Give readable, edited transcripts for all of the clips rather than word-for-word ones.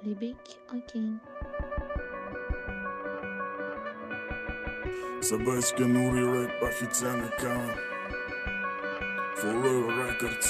Libik Aking. Собачка Нури рэп официальный аккаунт Forever Records.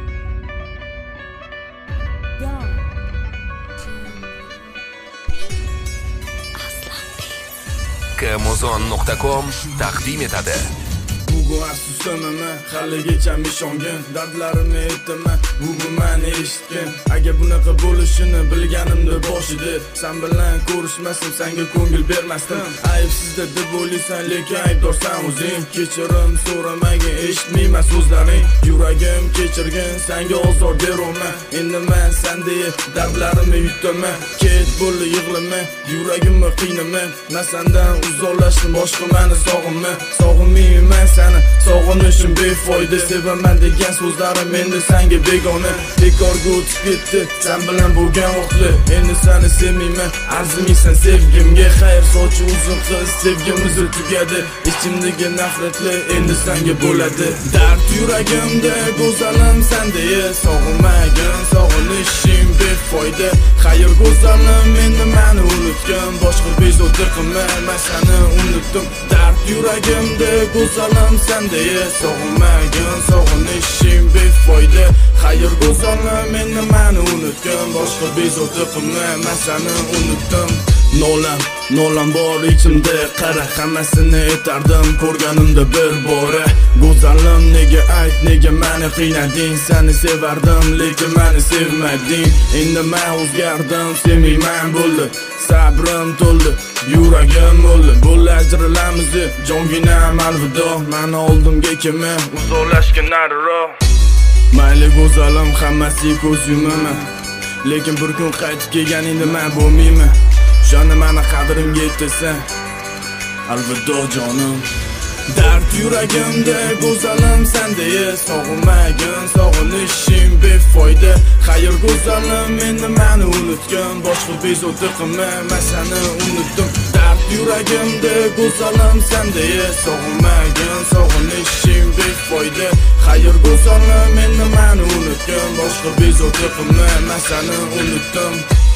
Kmozon.com taqdim etadi. Bugun afsuslanaman, haligacha ishongin, dardlarimni aytaman, bugun meni eshitgin. Agar bunaqa bo'lishini bilganimda boshida, sen bilan ko'rishmasam, senga ko'ngil bermasdim. Aybsizda deb o'ylaysan, lekin aybdorsan o'zing. Kechirim so'ramagin, eshitmayman so'zlaring. Yuragim kechirgin, senga ozor berolman. Endi men sendek dardlarimni yutaman. Ket bo'ldi yig'lama, yuragimni qiynama. Men sendan uzoqlashdim, boshqa meni sog'inma. Sog'inmayman seni, sog'inishim befoyda. Sevaman degan so'zlarim endi senga begona. Bekorga o'tib ketdi sen bilan bo'lgan vaqtlar. Endi seni sevmayman, arzimaysan sevgimga. Xayr sochi uzun qiz, sevgimiz tugadi. Ichimdagi nafratlar endi senga bo'ladi. Dard yuragimda go'zalim sendek. Sog'inmagin, sog'inishim befoyda. Xayr go'zalim endi meni unutgin. Boshqa bezovta qilma, men seni unutdim. Dard yuragimda go'zalim sendek. Sog'inmagin, sog'inishim befoyda. Xayr go'zalim endi meni unutgin. Boshqa bezovta qilma, men seni unutdim. Nolam bor ichimda, qara hammasini aytardim ko'rganimda bir bora. Go'zalim nega ayt, nega meni qiynading? Seni sevardim lekin meni sevmading. Endi men o'zgardim, sevmayman bo'ldi. Sabrim to'ldi, yuragim o'ldi. Bo'ldi ajralamiz, jonginam alvido. Meni oldimga kelma, uzoqlashgin nariroq. Mayli go'zalim, hammasiga ko'z yumaman, lekin bir kun qaytib kelganingda men bo'lmayman. Shuni meni qadrimga yetasan, alvido jonim. Dard yuragimda go'zalim sendek. Sog'inmagin, sog'inishim befoyda. Xayr go'zalim endi meni unutgin. Boshqa bezovta qilma, men seni unutdim. Dard yuragimda go'zalim sendek. Sog'inmagin, sog'inishim befoyda. Xayr go'zalim endi meni unutgin. Boshqa bezovta qilma, men seni unutdim.